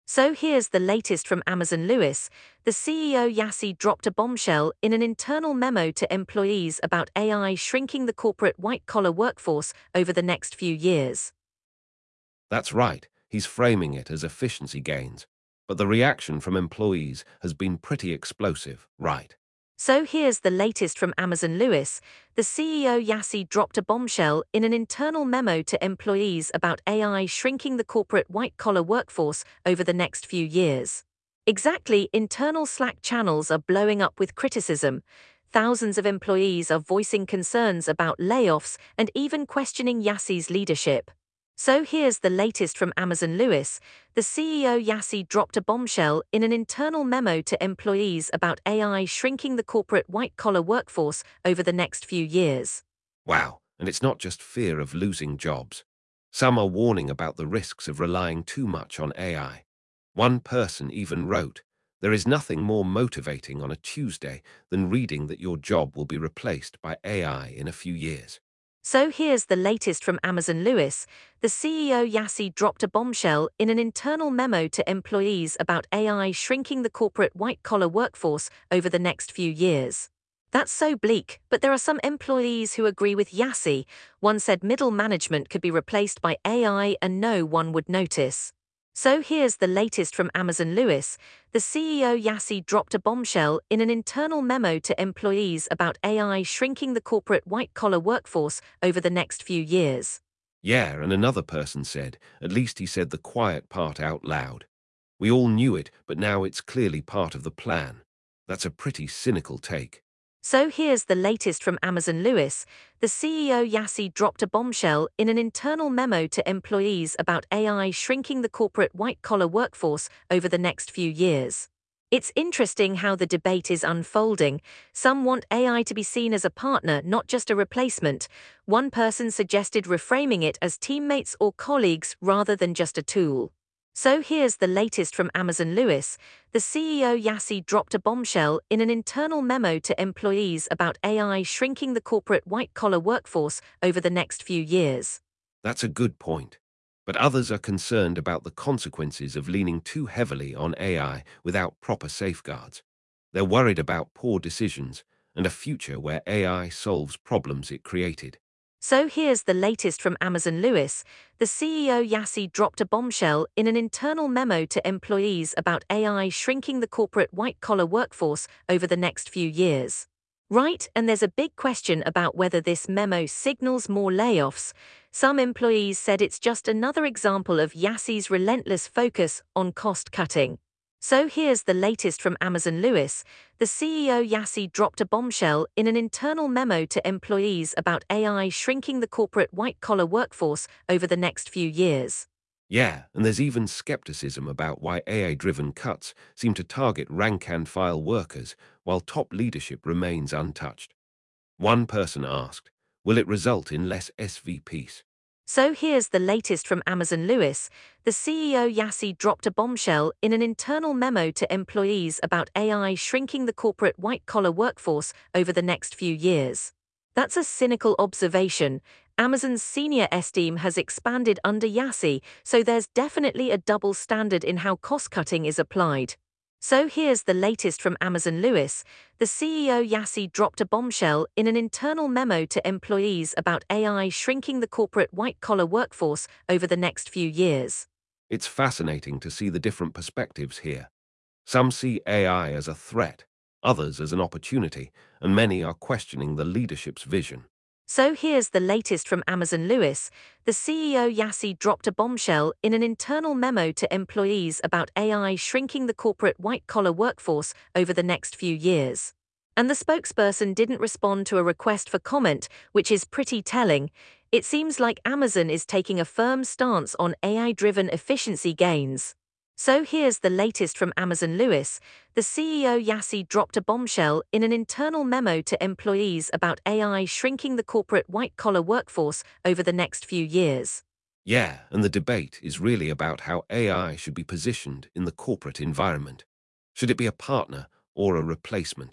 So here's the latest from Amazon Lewis. The CEO Yassi dropped a bombshell in an internal memo to employees about AI shrinking the corporate white-collar workforce over the next few years. That's right, he's framing it as efficiency gains. But the reaction from employees has been pretty explosive, right? So here's the latest from Amazon Lewis. The CEO Yassi dropped a bombshell in an internal memo to employees about AI shrinking the corporate white-collar workforce over the next few years. Exactly, internal Slack channels are blowing up with criticism. Thousands of employees are voicing concerns about layoffs and even questioning Yassi's leadership. So here's the latest from Amazon Lewis. The CEO Yassi dropped a bombshell in an internal memo to employees about AI shrinking the corporate white-collar workforce over the next few years. Wow, and it's not just fear of losing jobs. Some are warning about the risks of relying too much on AI. One person even wrote, "There is nothing more motivating on a Tuesday than reading that your job will be replaced by AI in a few years." So here's the latest from Amazon Lewis. The CEO Yassi dropped a bombshell in an internal memo to employees about AI shrinking the corporate white-collar workforce over the next few years. That's so bleak, but there are some employees who agree with Yassi. One said middle management could be replaced by AI and no one would notice. So here's the latest from Amazon Lewis. The CEO Yassi dropped a bombshell in an internal memo to employees about AI shrinking the corporate white-collar workforce over the next few years. Yeah, and another person said, "At least he said the quiet part out loud. We all knew it, but now it's clearly part of the plan." That's a pretty cynical take. So here's the latest from Amazon Lewis. The CEO Yassi dropped a bombshell in an internal memo to employees about AI shrinking the corporate white-collar workforce over the next few years. It's interesting how the debate is unfolding. Some want AI to be seen as a partner, not just a replacement. One person suggested reframing it as teammates or colleagues rather than just a tool. So here's the latest from Amazon Lewis. The CEO Yassi dropped a bombshell in an internal memo to employees about AI shrinking the corporate white-collar workforce over the next few years. That's a good point. But others are concerned about the consequences of leaning too heavily on AI without proper safeguards. They're worried about poor decisions and a future where AI solves problems it created. So here's the latest from Amazon Lewis. The CEO Yassi dropped a bombshell in an internal memo to employees about AI shrinking the corporate white-collar workforce over the next few years. Right, and there's a big question about whether this memo signals more layoffs. Some employees said it's just another example of Yassi's relentless focus on cost cutting. So here's the latest from Amazon Lewis. The CEO Yassi dropped a bombshell in an internal memo to employees about AI shrinking the corporate white-collar workforce over the next few years. Yeah, and there's even skepticism about why AI-driven cuts seem to target rank-and-file workers while top leadership remains untouched. One person asked, "Will it result in less SVPs?" So here's the latest from Amazon Lewis. The CEO Yassi dropped a bombshell in an internal memo to employees about AI shrinking the corporate white-collar workforce over the next few years. That's a cynical observation. Amazon's senior S team has expanded under Yassi, so there's definitely a double standard in how cost-cutting is applied. So here's the latest from Amazon Lewis. The CEO Yassi dropped a bombshell in an internal memo to employees about AI shrinking the corporate white-collar workforce over the next few years. It's fascinating to see the different perspectives here. Some see AI as a threat, others as an opportunity, and many are questioning the leadership's vision. So here's the latest from Amazon Lewis. The CEO Yassi dropped a bombshell in an internal memo to employees about AI shrinking the corporate white-collar workforce over the next few years. And the spokesperson didn't respond to a request for comment, which is pretty telling. It seems like Amazon is taking a firm stance on AI-driven efficiency gains. So here's the latest from Amazon Lewis. The CEO Yassi dropped a bombshell in an internal memo to employees about AI shrinking the corporate white-collar workforce over the next few years. Yeah, and the debate is really about how AI should be positioned in the corporate environment. Should it be a partner or a replacement?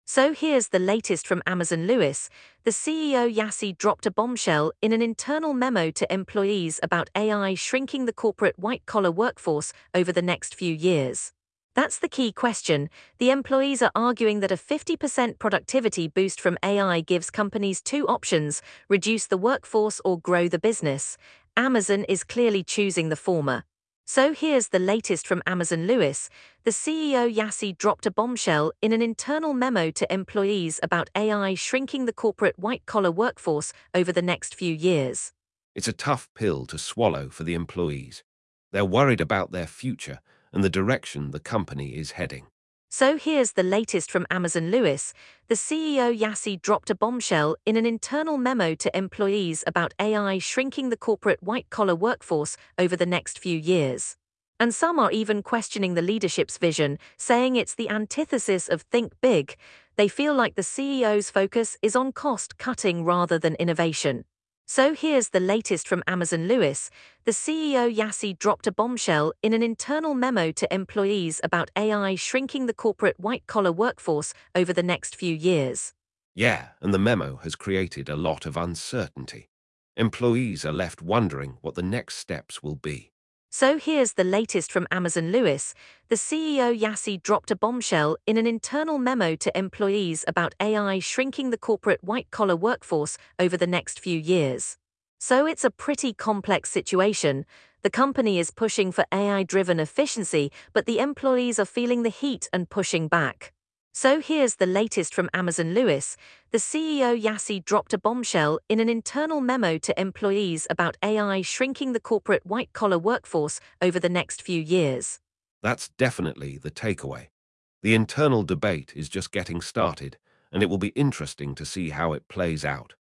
So here's the latest from Amazon Lewis. The CEO Yassi dropped a bombshell in an internal memo to employees about AI shrinking the corporate white-collar workforce over the next few years. That's the key question. The employees are arguing that a 50% productivity boost from AI gives companies two options: reduce the workforce or grow the business. Amazon is clearly choosing the former. So here's the latest from Amazon Lewis. The CEO Yassi dropped a bombshell in an internal memo to employees about AI shrinking the corporate white-collar workforce over the next few years. It's a tough pill to swallow for the employees. They're worried about their future and the direction the company is heading. So here's the latest from Amazon Lewis. The CEO Yassi dropped a bombshell in an internal memo to employees about AI shrinking the corporate white-collar workforce over the next few years. And some are even questioning the leadership's vision, saying it's the antithesis of think big. They feel like the CEO's focus is on cost cutting rather than innovation. So here's the latest from Amazon Lewis. The CEO Yassi dropped a bombshell in an internal memo to employees about AI shrinking the corporate white-collar workforce over the next few years. Yeah, and the memo has created a lot of uncertainty. Employees are left wondering what the next steps will be. So here's the latest from Amazon Lewis. The CEO Yassi dropped a bombshell in an internal memo to employees about AI shrinking the corporate white-collar workforce over the next few years. So it's a pretty complex situation. The company is pushing for AI-driven efficiency, but the employees are feeling the heat and pushing back. So here's the latest from Amazon Lewis. The CEO Yassi dropped a bombshell in an internal memo to employees about AI shrinking the corporate white-collar workforce over the next few years. That's definitely the takeaway. The internal debate is just getting started, and it will be interesting to see how it plays out.